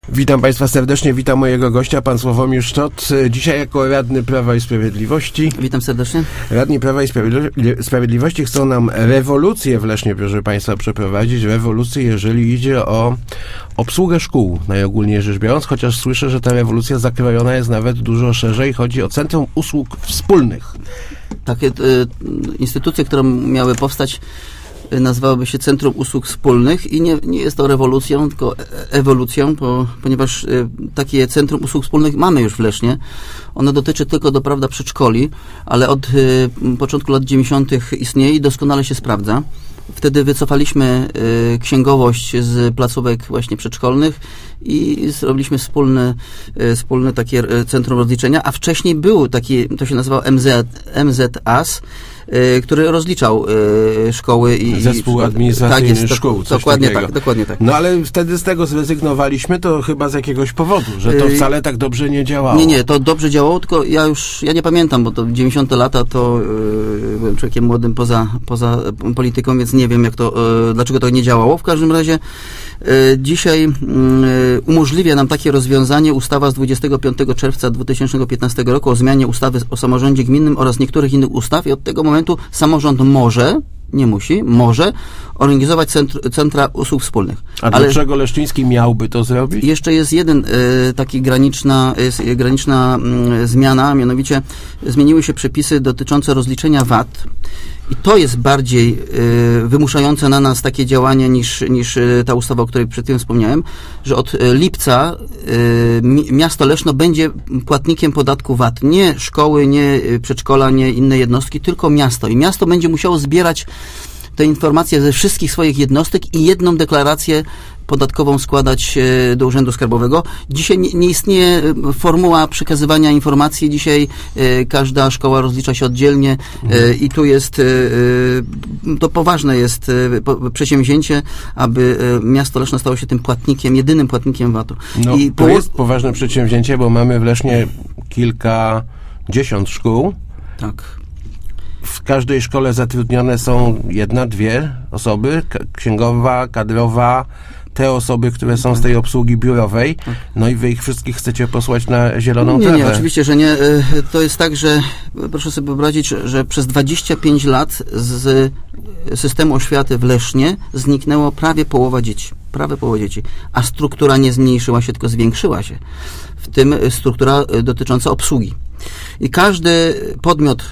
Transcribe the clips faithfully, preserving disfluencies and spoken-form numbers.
Witam Państwa serdecznie, witam mojego gościa, pan Sławomir Sztot. Dzisiaj jako radny Prawa i Sprawiedliwości. Witam serdecznie. Radni Prawa i Sprawiedliwości chcą nam rewolucję w Lesznie, proszę Państwa, przeprowadzić. Rewolucję, jeżeli idzie o obsługę szkół, najogólniej rzecz biorąc, chociaż słyszę, że ta rewolucja zakrojona jest nawet dużo szerzej. Chodzi o Centrum Usług Wspólnych. Takie y, instytucje, które miały powstać, nazywałoby się Centrum Usług Wspólnych i nie, nie jest to rewolucją, tylko ewolucją, bo, ponieważ y, takie Centrum Usług Wspólnych mamy już w Lesznie. Ono dotyczy tylko do prawda przedszkoli, ale od y, początku lat dziewięćdziesiątych istnieje i doskonale się sprawdza. Wtedy wycofaliśmy y, księgowość z placówek właśnie przedszkolnych i zrobiliśmy wspólne, y, wspólne takie centrum rozliczenia, a wcześniej był taki, to się nazywał M Z, M Z A S, y, który rozliczał y, szkoły i... Zespół administracyjny tak jest, szkół, coś dokładnie takiego. tak, dokładnie tak. No ale wtedy z tego zrezygnowaliśmy, to chyba z jakiegoś powodu, że to wcale tak dobrze nie działało. Nie, nie, to dobrze działało, tylko ja już, ja nie pamiętam, bo to dziewięćdziesiąte lata, to y, byłem człowiekiem młodym poza, poza polityką, więc nie wiem, jak to, y, dlaczego to nie działało. W każdym razie y, dzisiaj y, umożliwia nam takie rozwiązanie ustawa z dwudziestego piątego czerwca dwa tysiące piętnastego roku o zmianie ustawy o samorządzie gminnym oraz niektórych innych ustaw i od tego momentu samorząd może, nie musi, może organizować centr, centra usług wspólnych. A ale dlaczego Leszczyński miałby to zrobić? Jeszcze jest jeden y, taki graniczna, y, graniczna y, zmiana, mianowicie zmieniły się przepisy dotyczące rozliczenia V A T. I to jest bardziej y, wymuszające na nas takie działanie niż, niż y, ta ustawa, o której przed tym wspomniałem, że od y, lipca y, mi, miasto Leszno będzie płatnikiem podatku V A T. Nie szkoły, nie y, przedszkola, nie inne jednostki, tylko miasto. I miasto będzie musiało zbierać te informacje ze wszystkich swoich jednostek i jedną deklarację podatkową składać do Urzędu Skarbowego. Dzisiaj nie, nie istnieje formuła przekazywania informacji. Dzisiaj e, każda szkoła rozlicza się oddzielnie e, i tu jest e, to poważne jest e, po, przedsięwzięcie, aby e, miasto Leszno stało się tym płatnikiem, jedynym płatnikiem V A T-u. No, I to po... jest poważne przedsięwzięcie, bo mamy w Lesznie kilkadziesiąt szkół. Tak. W każdej szkole zatrudnione są jedna, dwie osoby, księgowa, kadrowa, te osoby, które są z tej obsługi biurowej, no i wy ich wszystkich chcecie posłać na zieloną nie, trawę. Nie, oczywiście, że nie. To jest tak, że proszę sobie wyobrazić, że przez dwadzieścia pięć lat z systemu oświaty w Lesznie zniknęło prawie połowa dzieci. Prawie połowa dzieci. A struktura nie zmniejszyła się, tylko zwiększyła się. W tym struktura dotycząca obsługi. I każdy podmiot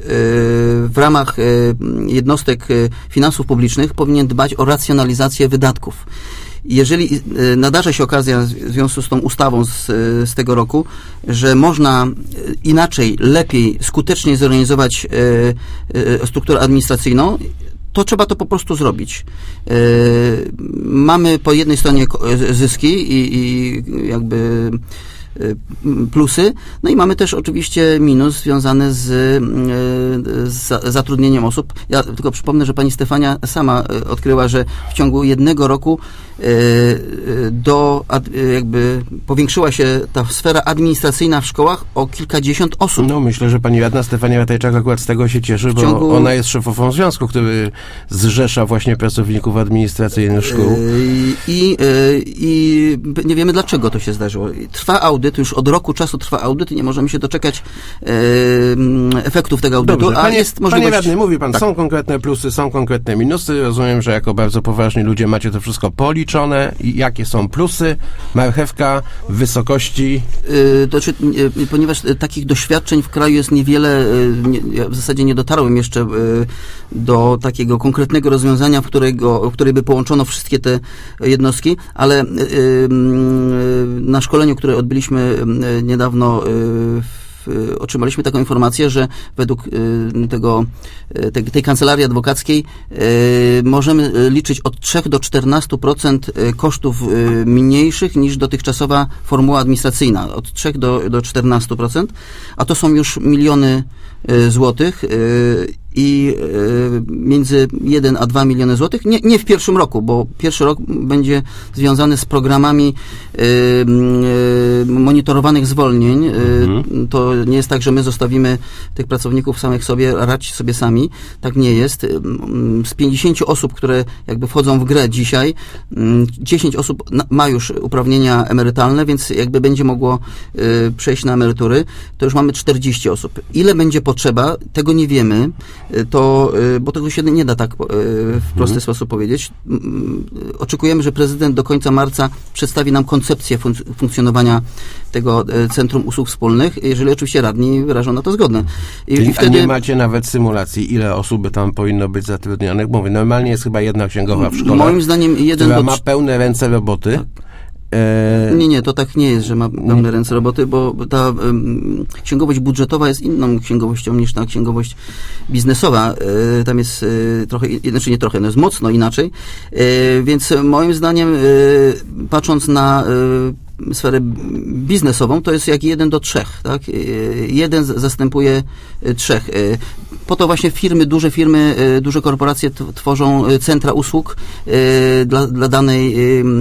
w ramach jednostek finansów publicznych powinien dbać o racjonalizację wydatków. Jeżeli nadarza się okazja w związku z tą ustawą z, z tego roku, że można inaczej, lepiej, skutecznie zorganizować strukturę administracyjną, to trzeba to po prostu zrobić. Mamy po jednej stronie zyski i, i jakby plusy, no i mamy też oczywiście minus związany z, z zatrudnieniem osób. Ja tylko przypomnę, że pani Stefania sama odkryła, że w ciągu jednego roku do jakby powiększyła się ta sfera administracyjna w szkołach o kilkadziesiąt osób. No myślę, że pani radna Stefania Ratajczak akurat z tego się cieszy, bo ciągu... ona jest szefową związku, który zrzesza właśnie pracowników administracyjnych szkół. I, i nie wiemy, dlaczego to się zdarzyło. Trwa audyt, już od roku czasu trwa audyt i nie możemy się doczekać e, efektów tego audytu. Dobrze, a panie, jest możliwość... panie radny, mówi pan, tak. Są konkretne plusy, są konkretne minusy. Rozumiem, że jako bardzo poważni ludzie macie to wszystko policzone. I jakie są plusy? Marchewka w wysokości... Yy, to, czy, yy, ponieważ takich doświadczeń w kraju jest niewiele, yy, nie, ja w zasadzie nie dotarłem jeszcze yy, do takiego konkretnego rozwiązania, w którego, w której by połączono wszystkie te jednostki, ale yy, yy, na szkoleniu, które odbyliśmy yy, niedawno yy, otrzymaliśmy taką informację, że według y, tego, y, tej, tej kancelarii adwokackiej y, możemy liczyć od trzech do czternastu procent kosztów y, mniejszych niż dotychczasowa formuła administracyjna. Od trzech do czternastu procent, a to są już miliony y, złotych y, i między jeden a dwa miliony złotych, nie, nie w pierwszym roku, bo pierwszy rok będzie związany z programami monitorowanych zwolnień. Mhm. To nie jest tak, że my zostawimy tych pracowników samych sobie, radź sobie sami. Tak nie jest. Z pięćdziesięciu osób, które jakby wchodzą w grę dzisiaj, dziesięć osób ma już uprawnienia emerytalne, więc jakby będzie mogło przejść na emerytury. To już mamy czterdzieści osób. Ile będzie potrzeba, tego nie wiemy, to, bo tego się nie da tak w prosty mhm. sposób powiedzieć. Oczekujemy, że prezydent do końca marca przedstawi nam koncepcję fun- funkcjonowania tego Centrum Usług Wspólnych, jeżeli oczywiście radni wyrażą na to zgodę. I, Czyli i wtedy... nie macie nawet symulacji, ile osób by tam powinno być zatrudnionych? Mówię, normalnie jest chyba jedna księgowa w szkole, moim zdaniem jeden która do... ma pełne ręce roboty. Tak. Nie, nie, to tak nie jest, że ma pełne ręce roboty, bo ta um, księgowość budżetowa jest inną księgowością niż ta księgowość biznesowa. E, tam jest e, trochę, znaczy nie trochę, no jest mocno inaczej. E, więc moim zdaniem, e, patrząc na e, sferę biznesową, to jest jak jeden do trzech, tak? Jeden zastępuje trzech. Po to właśnie firmy, duże firmy, duże korporacje t- tworzą centra usług dla, dla danej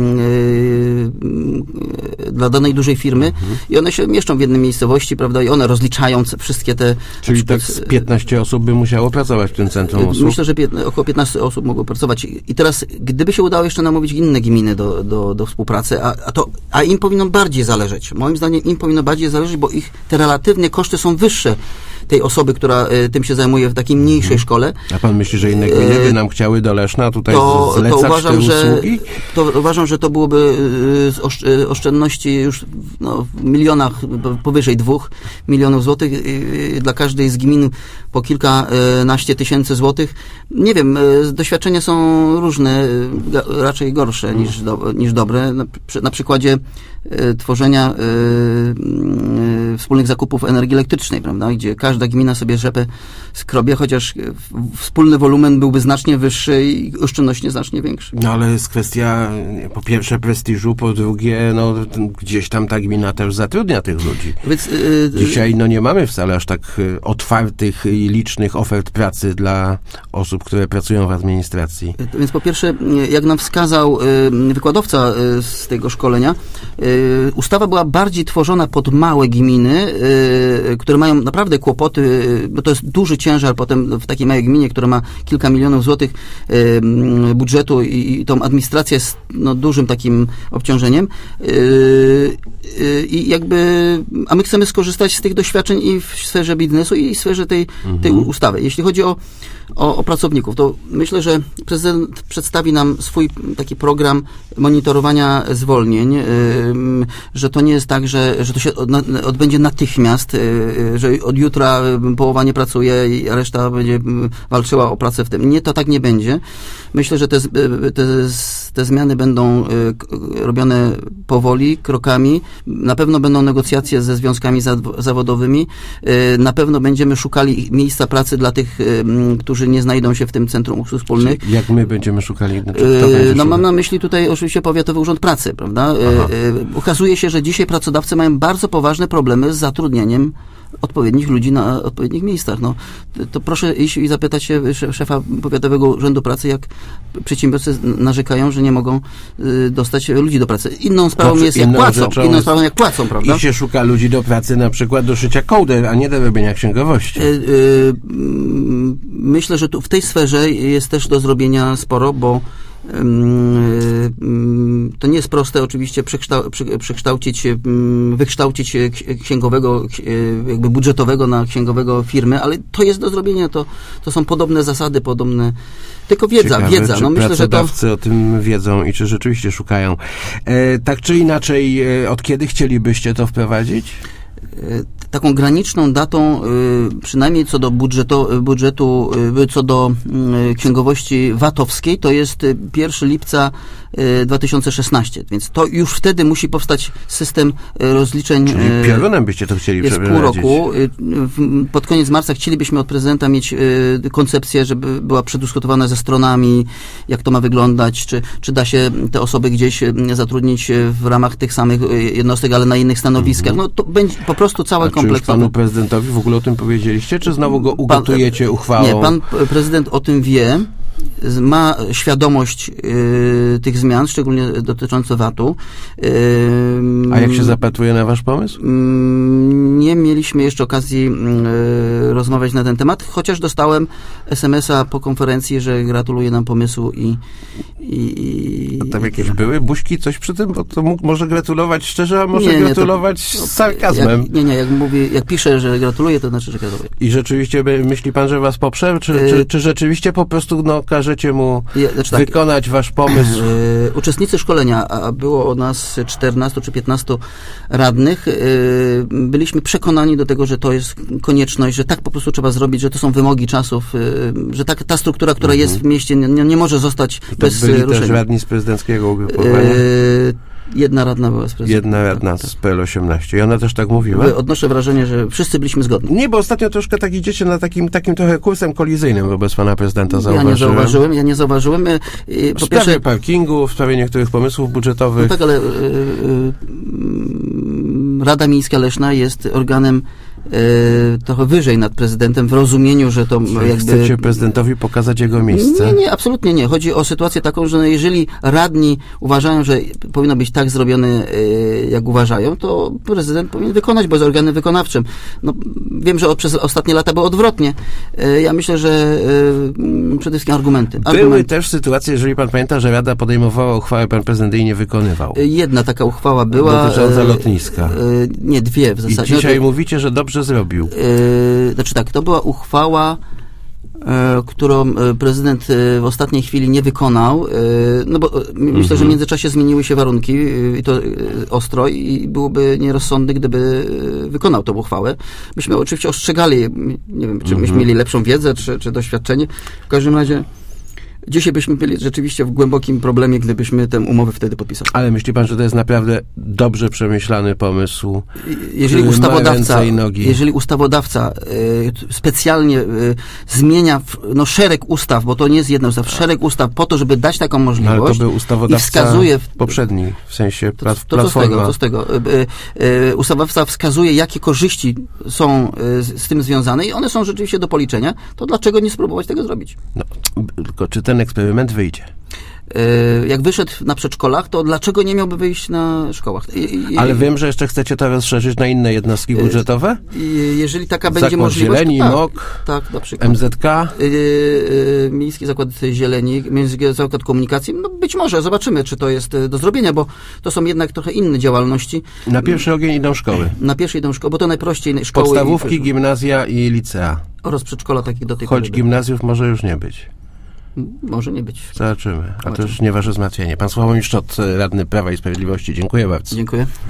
dla danej dużej firmy mhm. i one się mieszczą w jednej miejscowości, prawda, i one rozliczają wszystkie te... Czyli tak z piętnaście osób by musiało pracować w tym centrum usług? Myślę, że piętna, około piętnaście osób mogło pracować. I teraz, gdyby się udało jeszcze namówić inne gminy do, do, do współpracy, a, a, to, a im powinno bardziej zależeć. Moim zdaniem im powinno bardziej zależeć, bo ich te relatywnie koszty są wyższe tej osoby, która y, tym się zajmuje w takiej mniejszej hmm. szkole. A pan myśli, że inne gminy by nam chciały do Leszna tutaj to, zlecać to uważam, te usługi? Że, to uważam, że to byłoby y, osz, y, oszczędności już no, w milionach, powyżej dwóch milionów złotych y, dla każdej z gmin po kilkanaście tysięcy złotych. Nie wiem, y, doświadczenia są różne, y, raczej gorsze hmm. niż, do, niż dobre. Na, na przykładzie y, tworzenia y, y, wspólnych zakupów energii elektrycznej, prawda, gdzie każda gmina sobie rzepę skrobie, chociaż wspólny wolumen byłby znacznie wyższy i oszczędności znacznie większy. No ale jest kwestia po pierwsze prestiżu, po drugie no gdzieś tam ta gmina też zatrudnia tych ludzi. Więc, yy, Dzisiaj no nie mamy wcale aż tak otwartych i licznych ofert pracy dla osób, które pracują w administracji. Więc po pierwsze, jak nam wskazał yy, wykładowca yy, z tego szkolenia, yy, ustawa była bardziej tworzona pod małe gminy, yy, które mają naprawdę kłopoty, bo to jest duży ciężar potem w takiej małej gminie, która ma kilka milionów złotych y, budżetu i, i tą administrację jest no, dużym takim obciążeniem. I y, y, jakby, a my chcemy skorzystać z tych doświadczeń i w sferze biznesu i w sferze tej, mhm. tej ustawy. Jeśli chodzi o, o, o pracowników, to myślę, że prezydent przedstawi nam swój taki program monitorowania zwolnień, y, że to nie jest tak, że, że to się od, odbędzie natychmiast, y, że od jutra połowa nie pracuje i reszta będzie walczyła o pracę w tym. Nie, to tak nie będzie. Myślę, że te, te, te zmiany będą robione powoli, krokami. Na pewno będą negocjacje ze związkami zawodowymi. Na pewno będziemy szukali miejsca pracy dla tych, którzy nie znajdą się w tym Centrum Usług Wspólnych. Czyli jak my będziemy szukali? No mam na myśli tutaj oczywiście Powiatowy Urząd Pracy, prawda? Aha. Okazuje się, że dzisiaj pracodawcy mają bardzo poważne problemy z zatrudnieniem odpowiednich ludzi na odpowiednich miejscach. No, to proszę iść i zapytać się szefa Powiatowego Urzędu Pracy, jak przedsiębiorcy narzekają, że nie mogą y, dostać ludzi do pracy. Inną sprawą jest, jak płacą. Inną sprawą, jak płacą, prawda? I się szuka ludzi do pracy na przykład do szycia kołder, a nie do robienia kształcenia. Y, y, myślę, że tu w tej sferze jest też do zrobienia sporo, bo to nie jest proste oczywiście przekształ, przekształcić, wykształcić księgowego, jakby budżetowego na księgowego firmy, ale to jest do zrobienia, to, to są podobne zasady, podobne, tylko wiedza, Ciekawe, wiedza. Czy no myślę, że to o tym wiedzą i czy rzeczywiście szukają. E, tak czy inaczej, e, od kiedy chcielibyście to wprowadzić? Taką graniczną datą, przynajmniej co do budżetu, budżetu co do księgowości vatowskiej, to jest pierwszego lipca dwa tysiące szesnaście, więc to już wtedy musi powstać system rozliczeń. Czyli piorunem byście to chcieli jest pół roku. Pod koniec marca chcielibyśmy od prezydenta mieć koncepcję, żeby była przedyskutowana ze stronami, jak to ma wyglądać, czy, czy da się te osoby gdzieś zatrudnić w ramach tych samych jednostek, ale na innych stanowiskach. No to będzie po prostu cały kompleks. Czy już panu prezydentowi w ogóle o tym powiedzieliście, czy znowu go ugotujecie pan, uchwałą? Nie, pan prezydent o tym wie, ma świadomość y, tych zmian, szczególnie dotyczące vatu. Y, A jak się zapatruje na wasz pomysł? Y, nie mieliśmy jeszcze okazji y, rozmawiać na ten temat, chociaż dostałem es em es a po konferencji, że gratuluje nam pomysłu i... i a tam jakieś były buźki, coś przy tym? Bo to mógł może gratulować szczerze, a może nie, nie, gratulować to, z sarkazmem. Jak, nie, nie, jak mówi, jak pisze, że gratuluje, to znaczy, że gratuluje. I rzeczywiście myśli pan, że was poprze? Czy, y- czy, czy rzeczywiście po prostu no, każecie mu ja, znaczy tak, wykonać wasz pomysł? Yy, uczestnicy szkolenia, a było o nas czternastu czy piętnastu radnych, yy, byliśmy przekonani do tego, że to jest konieczność, że tak po prostu trzeba zrobić, że to są wymogi czasów, yy, że tak, ta struktura, która mhm. jest w mieście, nie, nie może zostać to bez byli ruszenia. Też radni z prezydenckiego ugrupowania? Yy, Jedna radna była z prezydentem. Jedna radna tak, tak. z P L osiemnaście. I ona też tak mówiła? Odnoszę wrażenie, że wszyscy byliśmy zgodni. Nie, bo ostatnio troszkę tak idziecie na takim, takim trochę kursem kolizyjnym wobec pana prezydenta. Zauważyłem. Ja nie zauważyłem, ja nie zauważyłem. Po w sprawie pierwsze, parkingu, w sprawie niektórych pomysłów budżetowych. No tak, ale y, y, Rada Miejska Leszna jest organem y, trochę wyżej nad prezydentem w rozumieniu, że to Czyli jakby... Chcecie prezydentowi pokazać jego miejsce? Nie, nie, absolutnie nie. Chodzi o sytuację taką, że jeżeli radni uważają, że powinno być tak zrobione, y, jak uważają, to prezydent powinien wykonać, bo jest organem wykonawczym. No, wiem, że od, przez ostatnie lata było odwrotnie. Y, ja myślę, że y, przede wszystkim argumenty. Były argumenty. też sytuacje, jeżeli pan pamięta, że Rada podejmowała uchwałę, pan prezydent jej nie wykonywał. Jedna taka uchwała była. Dotycząca lotniska. Y, nie, dwie w zasadzie. I dzisiaj no, mówicie, że dobrze zrobił. Yy, znaczy tak, to była uchwała, yy, którą prezydent yy, w ostatniej chwili nie wykonał, yy, no bo yy, myślę, mm-hmm. że w międzyczasie zmieniły się warunki yy, i to yy, ostro i byłoby nierozsądne, gdyby yy, wykonał tę uchwałę. Myśmy oczywiście ostrzegali, nie wiem, czy myśmy mm-hmm. mieli lepszą wiedzę, czy, czy doświadczenie. W każdym razie dzisiaj byśmy byli rzeczywiście w głębokim problemie, gdybyśmy tę umowę wtedy podpisali. Ale myśli pan, że to jest naprawdę dobrze przemyślany pomysł? Jeżeli ustawodawca, jeżeli ustawodawca y, specjalnie y, zmienia w, no, szereg ustaw, bo to nie jest jedna ustawa, szereg ustaw po to, żeby dać taką możliwość. No, ale to był ustawodawca i wskazuje w, poprzedni, w sensie to, plat, to, to co z tego, co z tego? Y, y, ustawodawca wskazuje, jakie korzyści są y, z, z tym związane i one są rzeczywiście do policzenia, to dlaczego nie spróbować tego zrobić? No, tylko czy ten eksperyment wyjdzie? Jak wyszedł na przedszkolach, to dlaczego nie miałby wyjść na szkołach? I, i, Ale wiem, że jeszcze chcecie to rozszerzyć na inne jednostki budżetowe? Jeżeli taka Zakład będzie możliwość... Zieleni, tak, M O K, tak, na przykład. M Z K? Yy, yy, Miejski Zakład Zieleni, Miejski Zakład Komunikacji, no być może, zobaczymy, czy to jest do zrobienia, bo to są jednak trochę inne działalności. Na pierwszy ogień idą szkoły. Na pierwszy idą szkoły, bo to najprościej szkoły... Podstawówki, i, gimnazja i licea. Oraz przedszkola takich do tej Choć gimnazjów może już nie być. Może nie być. Zobaczymy. A to już nie wasze zmartwienie. Pan Sławomir Sztot, radny Prawa i Sprawiedliwości. Dziękuję bardzo. Dziękuję.